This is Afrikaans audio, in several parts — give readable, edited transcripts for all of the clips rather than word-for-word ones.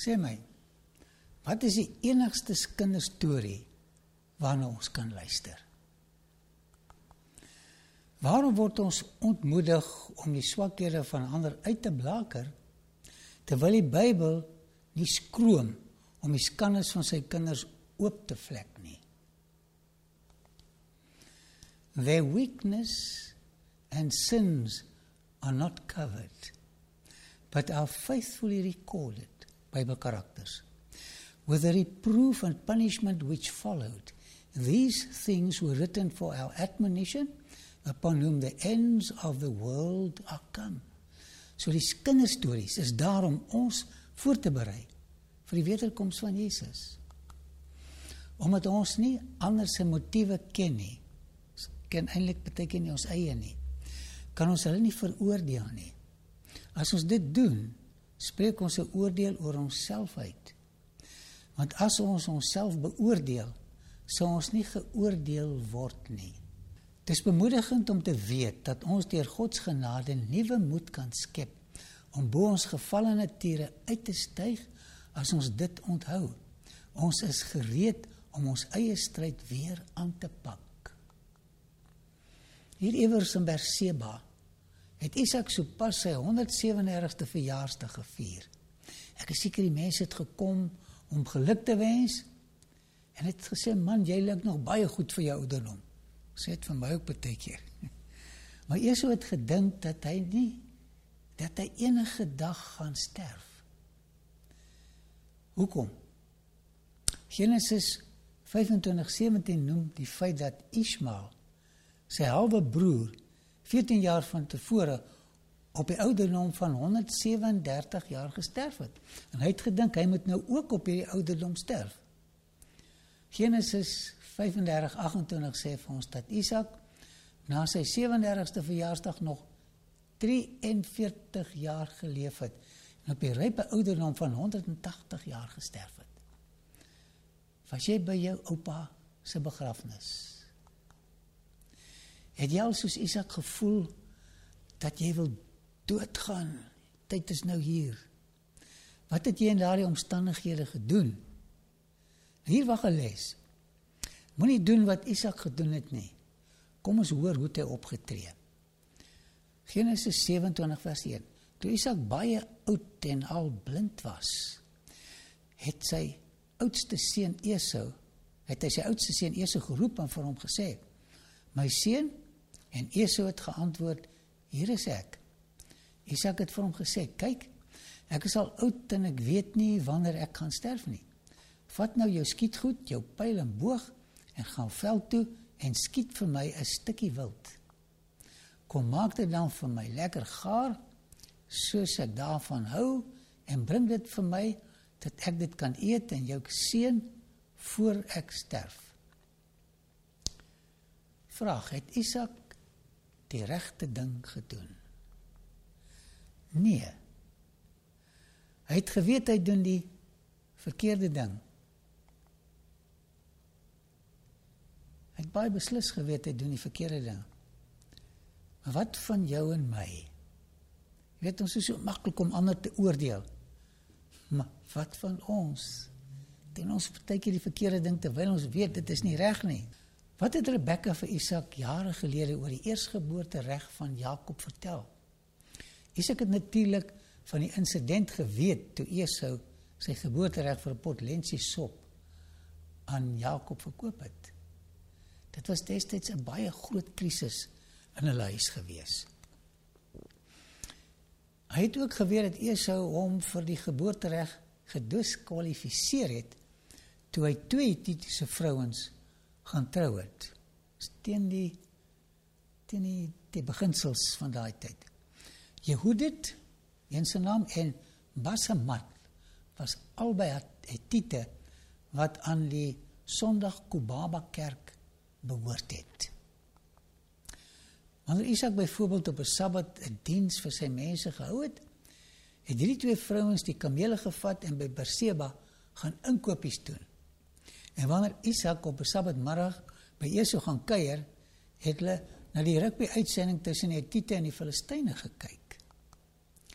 Sê my, wat is die enigste kinderstorie waarna ons kan luister? Waarom word ons ontmoedig om die swakhede van ander uit te blaker, terwyl die Bybel nie skroom om die skandes van sy kinders oop te vlek nie? Their weakness and sins are not covered, but are faithfully recorded, Bible characters. With the reproof and punishment which followed, these things were written for our admonition, upon whom the ends of the world are come. So die kinderstories is daar om ons voor te berei vir die wederkoms van Jesus. Omdat ons nie ander se motiewe ken nie, ken eintlik beteken nie ons eie nie, kan ons hulle nie veroordeel nie. As ons dit doen, spreek ons 'n oordeel oor onsself uit. Want as ons onsself beoordeel, sal ons nie geoordeel word nie. Het is bemoedigend om te weet dat ons deur Gods genade nuwe moed kan skep om bo ons gevalle nature uit te styg as ons dit onthou. Ons is gereed om ons eie stryd weer aan te pak. Hier iewers in Berseba het Isak sopas sy 137ste verjaarsdag gevier. Ek is seker die mense het gekom om geluk te wens en het gesê, man, jy lyk nog baie goed vir jou ouderdom. Sê het vir my ook baie keer. Maar Esau het gedink dat hy enige dag gaan sterf. Hoekom? Genesis 25:17 noem die feit dat Ismael, sy halwe broer, 14 jaar van tevore op die ouderdom van 137 jaar gesterf het. En hy het gedink, hy moet nou ook op hierdie ouderdom sterf. Genesis 35:28 sê vir ons dat Isak na sy 37ste verjaarsdag nog 43 jaar geleef het en op die rype ouderdom van 180 jaar gesterf het. Was jy by jou oupa se begrafnis? Het jy al soos Isak gevoel dat jy wil doodgaan? Tyd is nou hier. Wat het jy in daardie omstandighede gedoen? Hier wag 'n les. Moenie doen wat Isak gedoen het nie. Kom ons hoor hoe hy opgetree. Genesis 27:1. Toe Isak baie oud en al blind was, het hy sy oudste seun Esau geroep en vir hom gesê, my seun, en Esau het geantwoord, hier is ek. Isak het vir hom gesê, kyk, ek is al oud en ek weet nie wanneer ek gaan sterf nie. Vat nou jou skietgoed, jou pyl en boog, en gaan veld toe en skiet vir my 'n stukkie wild. Kom maak dit dan vir my lekker gaar, soos ek daarvan hou, en bring dit vir my, dat ek dit kan eet en jou seën voor ek sterf. Vraag, het Isak die regte ding gedoen? Nee. Hy het geweet hy doen die verkeerde ding. Hy het baie beslis geweet hy doen die verkeerde ding. Maar wat van jou en my? Jy weet, ons is so maklik om ander te oordeel. Maar wat van ons? Doen ons partykeer die verkeerde ding terwyl ons weet dit is nie reg nie. Wat het Rebekka vir Isak jare gelede oor die eersgeboortereg van Jakob vertel? Isak het natuurlik van die insident geweet toe Esau sy geboortereg vir 'n pot lensiesop aan Jakob verkoop het. Dit was destyds 'n baie groot krisis in hulle huis gewees. Hy het ook geweet dat Esau hom vir die geboortereg gediskwalifiseer het toe hy 2 Hittitiese vrouens gaan trou het. Teen die beginsels van daai tyd. Jehudit, een sy naam, en Basemat was albei Hittite wat aan die Sondag Kubaba kerk behoort het. Wanneer Isak byvoorbeeld op 'n Sabbat 'n diens vir sy mense gehou het hierdie 2 vrouens die kamele gevat en by Berseba gaan inkopies doen. En wanneer Isak op 'n Sabbatmiddag by Esau gaan kuier, het hulle na die rugby uitsending tussen die Hittite en die Filistyne gekyk.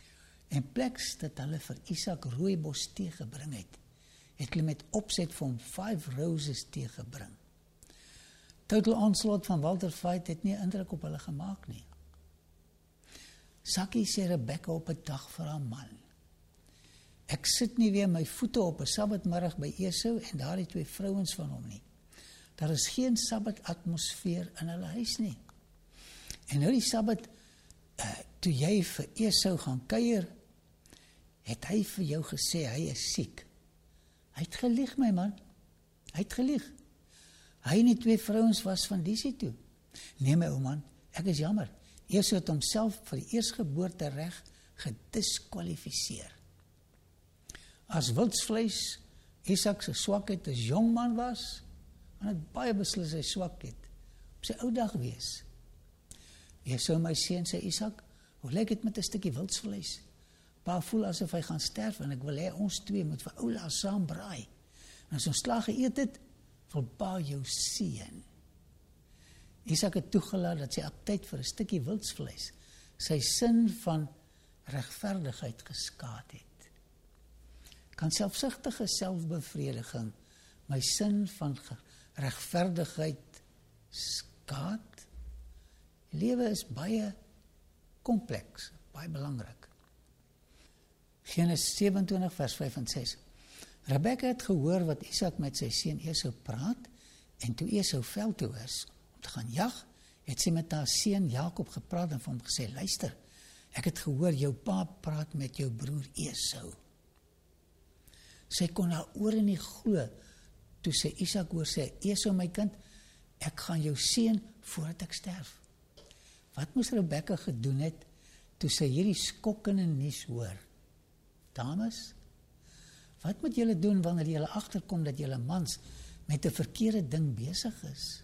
En pleks dat hulle vir Isak rooibos tee gebring het hulle met opset vir hom 5 roses tee gebring. Total onslaught van Walter Veith het nie indruk op hulle gemaak nie. Sakkie sê Rebecca op 'n dag vir haar man: ek sit nie weer my voete op 'n Sabbatmiddag by Esau en daardie 2 vrouens van hom nie. Daar is geen Sabbatatmosfeer in hulle huis nie. En nou die Sabbat, toe jy vir Esau gaan kuier, het hy vir jou gesê hy is siek. Hy het gelieg, my man. Hy het gelieg. Hy en die 2 vrouens was van Disie toe. Nee, my ou man, ek is jammer. Esau het homself vir die eersgeboortereg gediskwalifiseer. As wildsvleis Isak se swakheid as jong man was, en het baie beslis sy swakheid op sy ou dag wees. Esau, my seun, sê Isak, hoe lyk dit met 'n stukkie wildsvleis? Pa voel asof hy gaan sterf en ek wil hê ons 2 moet vir Oula saam braai. En as ons klaar geëet het, wil pa jou seën. Isak het toegelaat dat sy aptyt vir 'n stukkie wildsvleis sy sin van regverdigheid geskaad het. Kan selfsugtige selfbevrediging my sin van regverdigheid skaad? Lewe is baie kompleks, baie belangrik. Genesis 27 vers 5 en 6. Rebecca het gehoor wat Isak met sy seun Esau praat, en toe Esau veld toe is om te gaan jag, het sy met haar seun Jakob gepraat en vir hom gesê: luister, ek het gehoor jou pa praat met jou broer Esau. Sy kon haar ore nie glo toe sy Isak hoor sê: Esau, my kind, ek gaan jou seën voordat ek sterf. Wat moes Rebecca gedoen het toe sy hierdie skokkende nuus hoor? Dames, wat moet julle doen wanneer julle agterkom dat julle mans met 'n verkeerde ding besig is?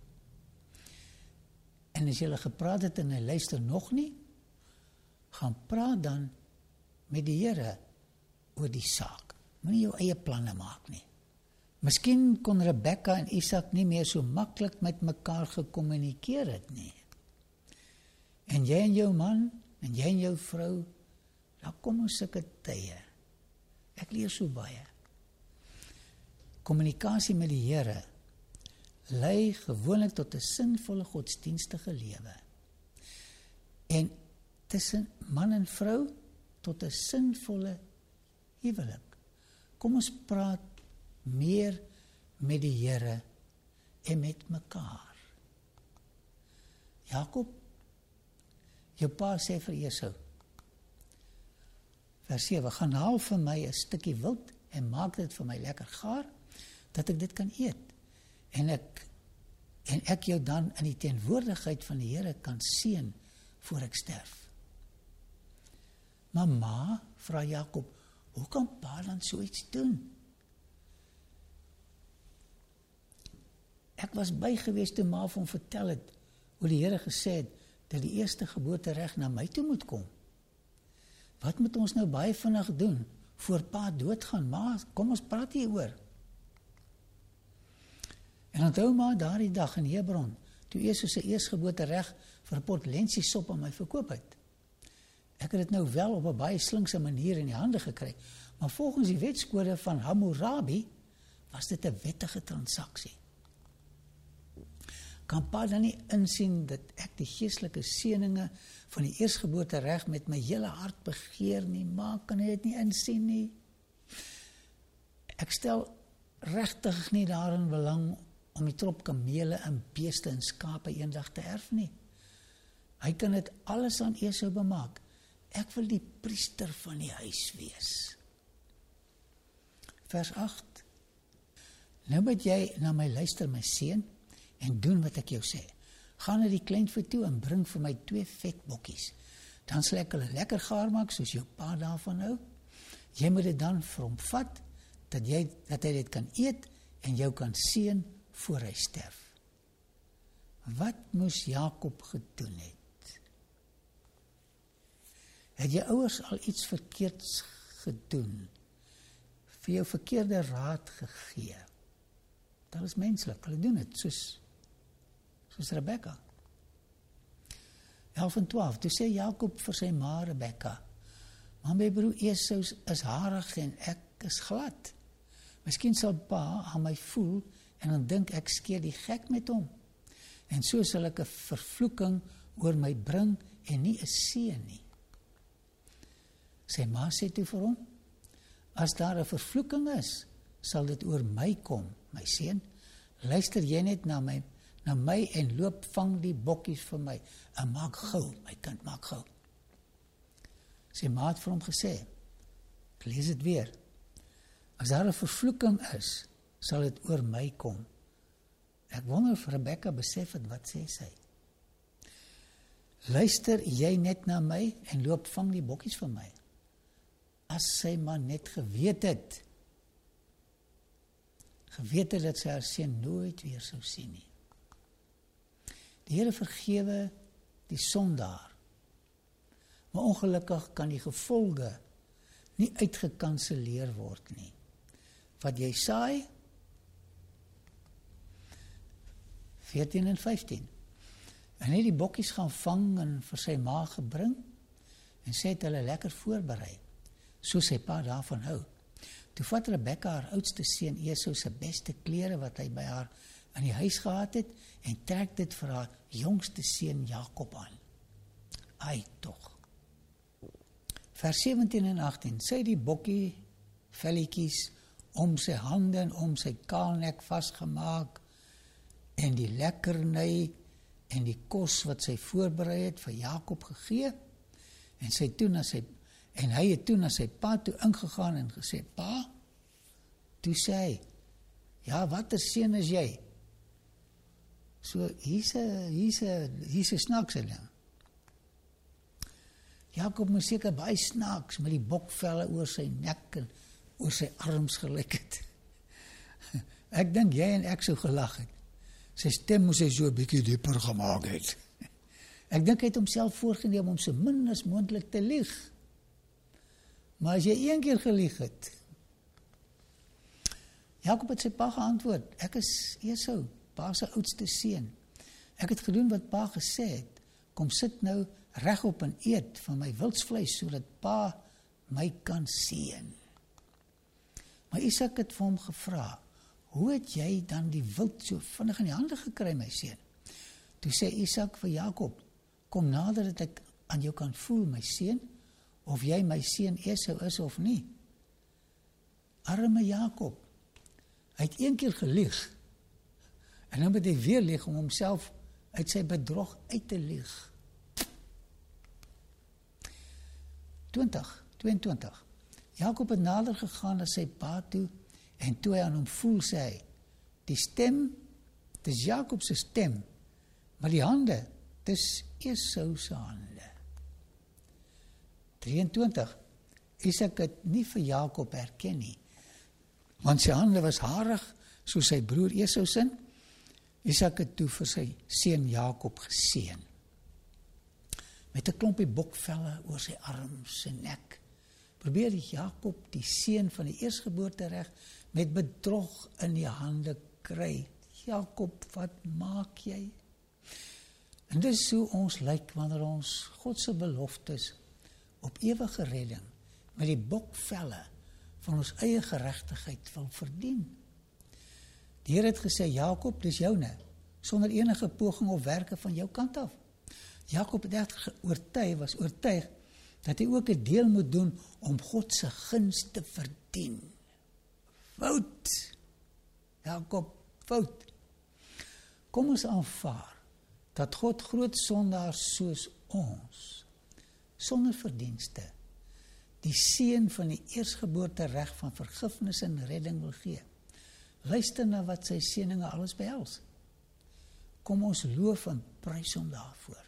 En as julle gepraat het en hy luister nog nie, gaan praat dan met die Here oor die saak. Moenie jou eie planne maak nie. Miskien kon Rebecca en Isak nie meer so maklik met mekaar gekommunikeer het nie. En jy en jou man, en jy en jou vrou, daar kom ons sulke tye. Ek leer so baie. Kommunikasie met die Here lei gewoonlik tot 'n sinvolle godsdienstige lewe. En tussen man en vrou tot 'n sinvolle huwelik. Kom ons praat meer met die Here en met mekaar. Jakob, jou pa sê vir Esau, vers 7, gaan haal vir my 'n stukkie wild en maak dit vir my lekker gaar, dat ek dit kan eet. En ek jou dan in die teenwoordigheid van die Here kan seën voor ek sterf. Mama, vra Jakob, hoe kan pa dan so iets doen? Ek was by gewees toe ma vir hom vertel het hoe die Here gesê het dat die eerste geboortereg na my toe moet kom. Wat moet ons nou baie vinnig doen voor pa doodgaan? Ma, kom ons praat hieroor. En onthou maar daardie dag in Hebron, toe Esau sy eerstgeboortereg vir 'n pot lensiesop aan my verkoop het. Ek het dit nou wel op 'n baie slinkse manier in die hande gekry, maar volgens die wetskode van Hammurabi was dit 'n wettige transaksie. Kan pa dan nie insien dat ek die geestelike seëninge van die eerstgeboortereg met my hele hart begeer nie? Ma, kan hy dit nie insien nie? Ek stel regtig nie daarin belang om die trop kamele en beeste en skape eendag te erf nie. Hy kan dit alles aan Esau bemaak. Ek wil die priester van die huis wees. Vers 8. Nou moet jy na my luister, my seun, en doen wat ek jou sê. Ga na die kleinvee toe en bring vir my 2 vetbokkies. Dan sal ek hulle lekker gaar maak, soos jou pa daarvan hou. Jy moet dit dan vir hom vat, dat hy dit kan eet en jou kan seën voor hy sterf. Wat moes Jakob gedoen het? Het jou ouers al iets verkeerds gedoen? Vir jou verkeerde raad gegee? Dat is menslik, hulle doen het, soos Rebecca. 11 en 12, toe sê Jakob vir sy ma Rebecca, Maar my broer Esau is harig en ek is glad. Miskien sal pa aan my voel en dan dink ek skeer die gek met hom. En so sal ek 'n vervloeking oor my bring en nie 'n seën nie. Sy ma sê toe vir hom, as daar 'n vervloeking is, sal dit oor my kom, my seun. Luister jy net na my en loop vang die bokkies vir my. En maak gou, my kind, maak gou. Sy ma het vir hom gesê, ek lees dit weer, as daar 'n vervloeking is, sal dit oor my kom. Ek wonder of Rebekka besef het, wat sê sy? Luister jy net na my en loop vang die bokkies vir my. As sy maar net geweet het dat sy haar seun nooit weer sou sien nie. Die Here vergewe die sondaar, maar ongelukkig kan die gevolge nie uitgekanseleer word nie. Wat jy saai, 14 en 15. En hy die bokkies gaan vang en vir sy ma gebring, en sy het hulle lekker voorberei, soos sy pa daarvan hou. Toe vat Rebekka haar oudste seun Esau se beste klere wat hy by haar in die huis gehad het, en trek dit vir haar jongste seun Jakob aan. Ai tog. Vers 17 en 18, sy die bokkie velletjies om sy hande en om sy kaalnek vasgemaak, en die lekkerny en die kos wat sy voorberei het vir Jakob gegee, en hy het toe na sy pa toe ingegaan en gesê, pa, toe sê hy, ja, watter seun is jy? So, hier's 'n snaakse ding. Jakob moes seker baie snaaks met die bokvelle oor sy nek en oor sy arms gelyk het. Ek dink jy en ek sou gelag het. Sy stem moes hy so 'n bietjie dieper gemaak het. Ek dink hy het homself voorgeneem om so min as moontlik te lieg. Maar as jy een keer gelieg het, Jakob het sy pa geantwoord, ek is Esau, pa se oudste seun. Ek het gedoen wat pa gesê het, kom sit nou regop en eet van my wildsvleis, sodat pa my kan seën. Maar Isak het vir hom gevra, hoe het jy dan die wild so vinnig in die hande gekry, my seun? Toe sê Isak vir Jakob, kom nader dat ek aan jou kan voel, my seun, of jy my seun Esau is of nie. Arme Jakob, hy het een keer gelieg, en dan moet hy weer lieg om homself uit sy bedrog uit te lieg. 22. Jakob het nader gegaan na sy pa toe, en toe hy aan hom voel, sê hy, die stem, dis Jakob se stem, maar die hande, dis Esau se hande. 23. Isak het nie vir Jakob herken nie, want sy hande was harig, soos sy broer Esau se. Isak het toe vir sy seun Jakob geseën. Met 'n klompie bokvelle oor sy arms en nek, probeer Jakob die seun van die eerstgeboortereg met bedrog in die hande kry. Jakob, wat maak jy? En dis hoe ons lyk wanneer ons God se beloftes op ewige redding met die bokvelle van ons eie geregtigheid wil verdien. Die Here het gesê, Jakob, dis joune, sonder enige poging of werke van jou kant af. Jakob het was oortuig dat hy ook 'n deel moet doen om God se guns te verdien. Fout. Jakob, fout. Kom ons aanvaar dat God groot sondaars soos ons, sonder verdienste, die seën van die eerstgeboortereg van vergifnis en redding wil gee. Luister na wat sy seëninge alles behels. Kom ons loof en prys hom daarvoor.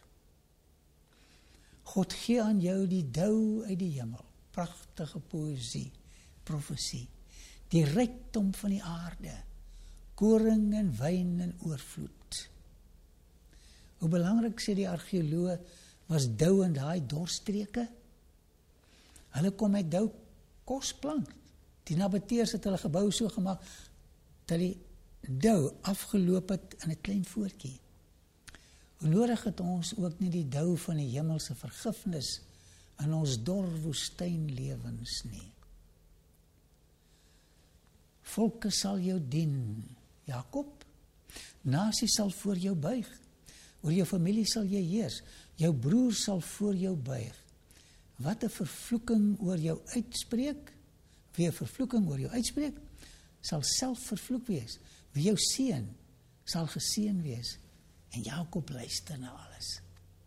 God gee aan jou die dou uit die hemel, pragtige poësie, profesie, die rykdom van die aarde, koring en wyn en oorvloed. Hoe belangrik, sê die argeoloog, was dou in daai dorstreke? Hulle kom met dou kos plant. Die Nabateërs het hulle gebou so gemaak dat die dou afgeloop het in 'n klein voetjie. Hoe nodig het ons ook nie die dou van die hemelse vergifnis in ons dor woestynlewens nie. Volke sal jou dien, Jakob. Nasie sal voor jou buig. Oor jou familie sal jy heers. Jou broer sal voor jou buig. Wat 'n vervloeking oor jou uitspreek, wie 'n vervloeking oor jou uitspreek, sal self vervloek wees. Wie jou seën, sal geseën wees. En Jakob luister na alles.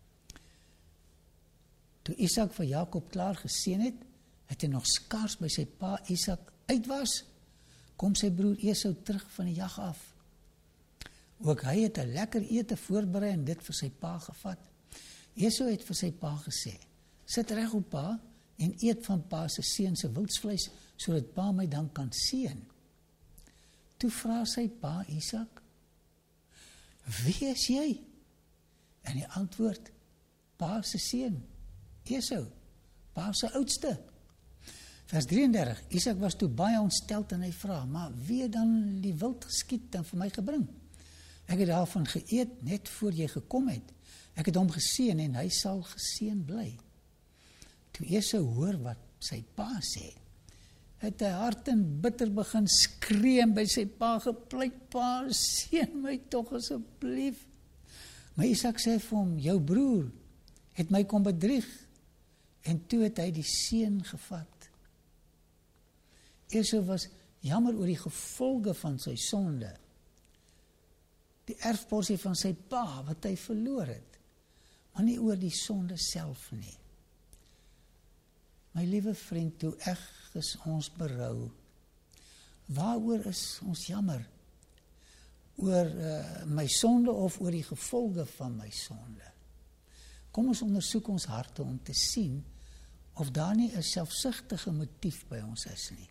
Toe Isak vir Jakob klaar geseën het, het hy nog skaars by sy pa Isak uit was, kom sy broer Esau terug van die jag af. Ook hy het 'n lekker ete voorberei en dit vir sy pa gevat. Esau het vir sy pa gesê, sit reg op pa en eet van pa se seun se wildsvleis, sodat pa my dan kan seën. Toe vra sy pa Isak, wie is jy? En hy antwoord, pa se seun, Esau, pa se oudste. Vers 33, Isak was toe baie ontsteld en hy vra, maar wie het dan die wild geskiet en vir my gebring? Ek het daarvan geëet net voor jy gekom het. Ek het hom geseën en hy sal geseën bly. Toe Esau hoor wat sy pa sê, het hy hard en bitter begin skree en by sy pa gepleit, pa, seën my tog asseblief. Maar Isak sê vir hom, jou broer het my kom bedrieg, en toe het hy die seën gevat. Esau was jammer oor die gevolge van sy sonde, die erfporsie van sy pa wat hy verloor het, maar nie oor die sonde self nie. My liewe vriend, hoe erg is ons berou? Waaroor is ons jammer? Oor my sonde of oor die gevolge van my sonde? Kom ons ondersoek ons harte om te sien of daar nie 'n selfsugtige motief by ons is nie.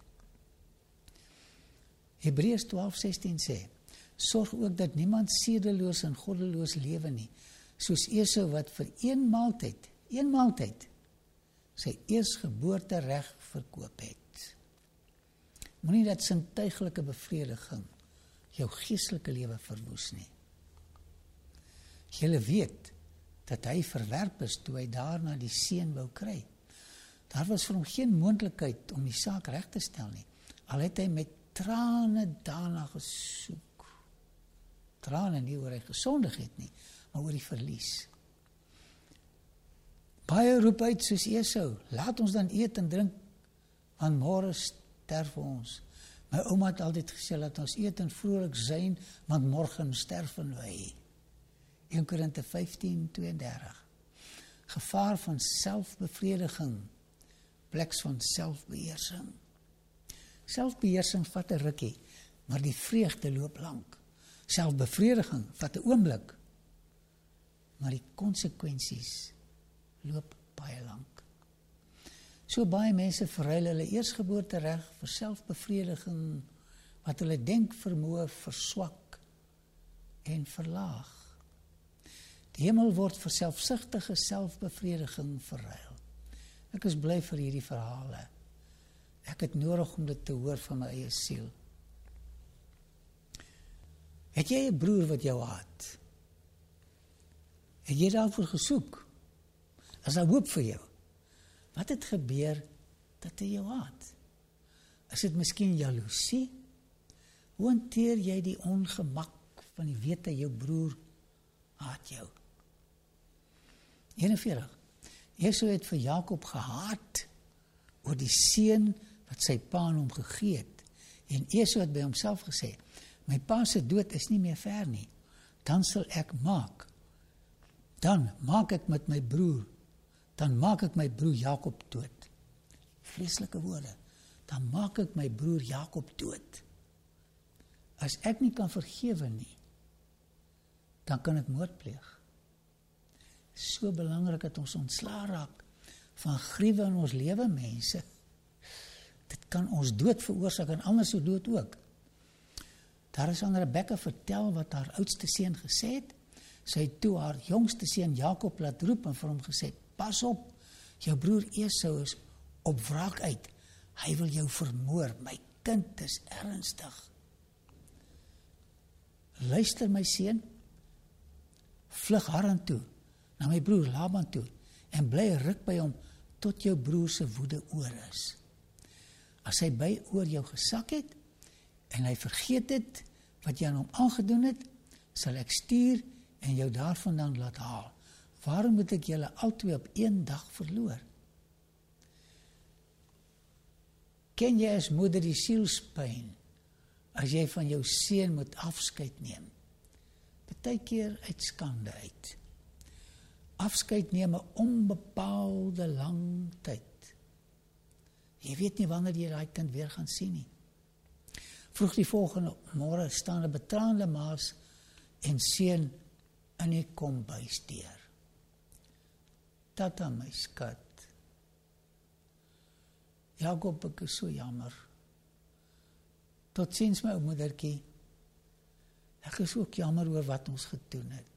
Hebreërs 12:16 sê, sorg ook dat niemand sedeloos en goddeloos lewe nie, soos Esau wat vir een maaltyd, sy eersgeboortereg verkoop het. Moenie dat sintuiglike bevrediging jou geestelike lewe verwoes nie. Julle weet dat hy verwerp is toe hy daarna die seën wou kry. Daar was vir hom geen moontlikheid om die saak reg te stel nie, al het hy met trane daarna gesoek. Trane nie oor hy gesondig het nie, maar oor die verlies. Baie roep uit soos Esau, laat ons dan eet en drink, want môre sterf ons. My ouma het altyd gesê, laat ons eet en vrolik zijn, want morgen sterven wij. 1 Korinte 15:32. Gevaar van selfbevrediging, pleks van selfbeheersing. Selfbeheersing vat 'n rukkie, maar die vreugde loop lank. Selfbevrediging vat 'n oomblik, maar die konsekwensies loop baie lank. So baie mense verruil hulle eersgeboortereg vir selfbevrediging wat hulle denkvermoë verswak en verlaag. Die hemel word vir selfsugtige selfbevrediging verruil. Ek is bly vir hierdie verhale. Ek het nodig om dit te hoor van my eie siel. Het jy 'n broer wat jou haat? Het jy daarvoor gesoek? Is daar hoop vir jou? Wat het gebeur dat hy jou haat? Is dit miskien jaloesie? Hoe hanteer jy die ongemak van die wete jou broer haat jou? 41. Esau het vir Jakob gehaat oor die seën wat sy pa aan hom gegee het. En Esau het by homself gesê, my pa se dood is nie meer ver nie. Dan maak ek met my broer, dan maak ek my broer Jakob dood. Vreeslike woorde. Dan maak ek my broer Jakob dood. As ek nie kan vergewe nie, dan kan ek moord pleeg. So belangrik dat ons ontslae raak van gruwe in ons lewe, mense. Dit kan ons dood veroorsaak en anders so dood ook. Daar is aan Rebekka vertel wat haar oudste seun gesê het. Sy het toe haar jongste seun Jakob laat roep en vir hom gesê, pas op, jou broer Esau is op wraak uit. Hy wil jou vermoor, my kind is ernstig. Luister my seun, vlug Haran toe, na my broer Laban toe, en bly ruk by hom, tot jou broer se woede oor is. As hy by oor jou gesak het, en hy vergeet het, wat jy aan hom aangedoen het, sal ek stuur, en jou daarvandaan laat haal. Waarom moet ek julle albei op een dag verloor? Ken jy as moeder die sielspyn, as jy van jou seun moet afskeid neem? Partykeer uit skande uit. Afskeid neem 'n onbepaalde lang tyd. Jy weet nie wanneer jy daai kind weer gaan sien nie. Vroeg die volgende môre staan 'n betraande maas en seun in die kombuis deur. Tata, my skat. Jakob, ek is so jammer. Totsiens my ou moedertjie. Ek is ook jammer oor wat ons gedoen het.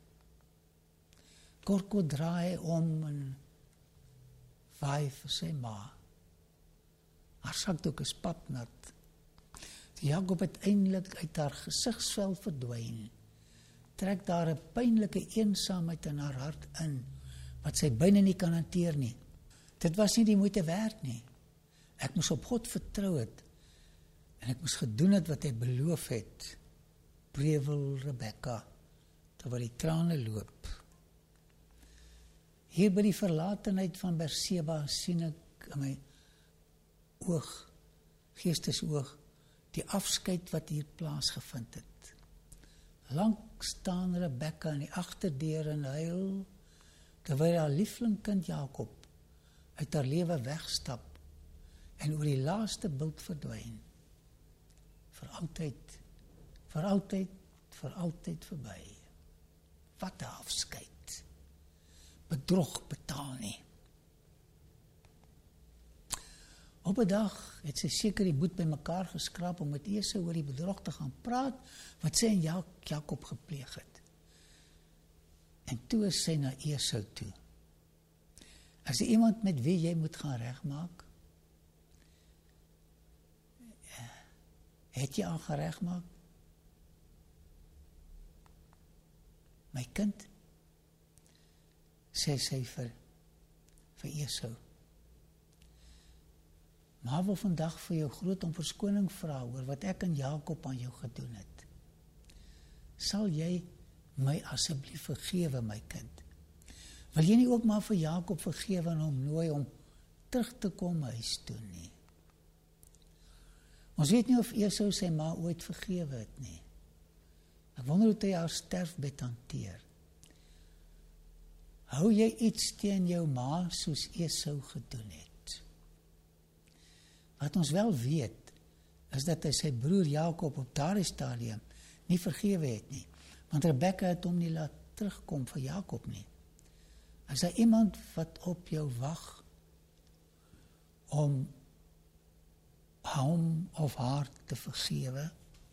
Korko draai om en waai vir sy ma. Haar sakdoek is papnat. Jakob het eintlik uit haar gesigsvel verdwyn. Trek daar 'n pynlike eensaamheid in haar hart in, wat sy byna nie kan hanteer nie. Dit was nie die moeite werd nie. Ek moes op God vertrou het, en ek moes gedoen het wat hy beloof het. Brewel Rebekka, terwyl die trane loop. Hier by die verlatenheid van Berseba sien ek in my oog, geestesoog, die afskeid wat hier plaasgevind het. Lank staan Rebekka in die agterdeur en huil, terwyl haar lieflingkind Jakob uit haar lewe wegstap en oor die laaste bult verdwyn. Vir altyd, vir altyd, vir altyd verby. Wat 'n afskeid. Bedrog betaal nie. Op 'n dag het sy seker die moed bymekaar geskraap om met Esau oor die bedrog te gaan praat wat sy en Jakob gepleeg het. En toe is sy na Esau toe. As jy iemand met wie jy moet gaan regmaak, het jy al geregmaak? My kind, sê sy vir Esau. Maar wil vandag vir jou groot om verskoning vra oor wat ek en Jakob aan jou gedoen het. Sal jy my asseblief vergewe, my kind? Wil jy nie ook maar vir Jakob vergewe en hom nooi om terug te kom huis toe nie? Ons weet nie of Esau sy ma ooit vergewe het nie. Ek wonder hoe hy haar sterfbed hanteer. Hou jy iets teen jou ma soos Esau gedoen het? Wat ons wel weet, is dat hy sy broer Jakob op daardie stadium nie vergewe het nie, want Rebekka het hom nie laat terugkom vir Jakob nie. Is daar iemand wat op jou wag om hom of haar te vergewe?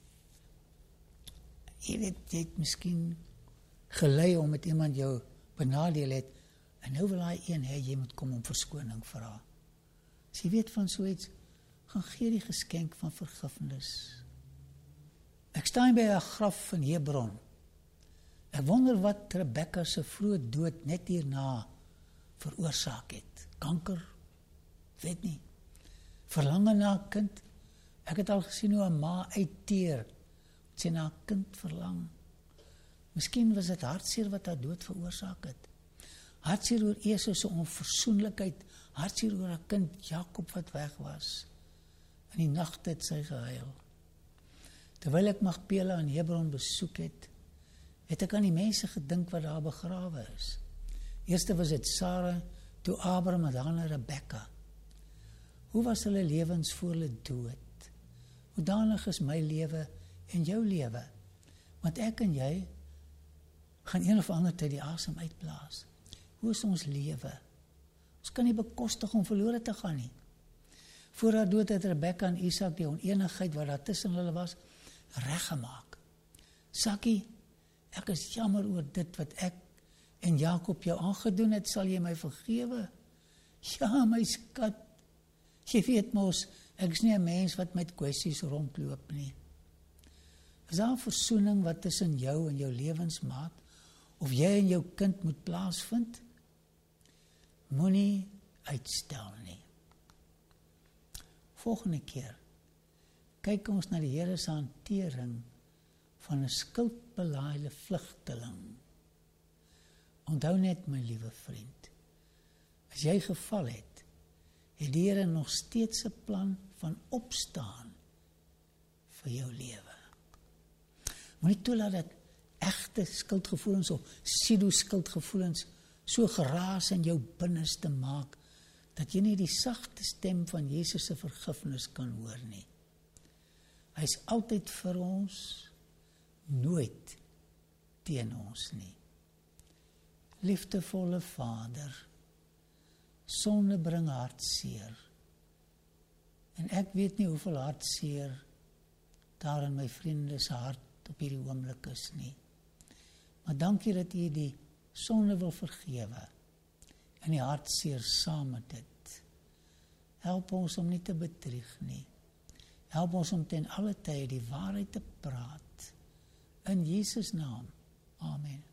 Jy weet, jy het miskien gelei om met iemand jou benadeel het, en nou wil hy een hê, jy moet kom om verskoning vra. As jy weet van so iets, gaan gee die geskenk van vergifnis. Ek staan by 'n graf in Hebron. Ek wonder wat Rebekka se vroeë dood net hierna veroorsaak het. Kanker? Weet nie. Verlange na 'n kind? Ek het al gesien hoe 'n ma uitteer, sy na 'n kind verlang. Miskien was dit hartseer wat haar dood veroorsaak het. Hartseer oor Esau se onverzoenlikheid, hartseer oor haar kind Jakob wat weg was. In die nagte het sy gehuil. Terwyl ek Magpela in Hebron besoek het, het ek aan die mense gedink wat daar begrawe is. Eerste was dit Sara, toe Abraham en daarna Rebekka. Hoe was hulle lewens voor hulle dood? Hoedanig is my lewe en jou lewe? Want ek en jy gaan een of ander tyd die asem uitblaas. Hoe is ons lewe? Ons kan nie bekostig om verlore te gaan nie. Voor haar dood het Rebekka en Isak die oneenigheid wat daar tussen hulle was, reggemaak. Sakkie, ek is jammer oor dit wat ek en Jakob jou aangedoen het, sal jy my vergewe? Ja, my skat, jy weet mos, ek is nie 'n mens wat met kwessies rondloop nie. Is daar 'n versoening wat tussen jou en jou lewensmaat, of jy en jou kind moet plaasvind? Moenie uitstel nie. Volgende keer kyk ons na die Here se hantering van 'n skuldbelaaide vlugteling. Onthou net, my liewe vriend, as jy geval het die Here nog steeds 'n plan van opstaan vir jou lewe. Moenie toelaat dat egte skuldgevoelens of pseudo-skuldgevoelens so geraas in jou binneste maak, dat jy nie die sagte stem van Jesus se vergifnis kan hoor nie. Hy is altyd vir ons, nooit teen ons nie. Liefdevolle Vader, sonde bring hartseer. En ek weet nie hoeveel hartseer daar in my vriende se hart op hierdie oomblik is nie. Maar dankie dat U die sonde wil vergewe en die hartseer saam met dit. Help ons om nie te bedrieg nie. Help ons om ten alle tye die waarheid te praat. In Jesus naam. Amen.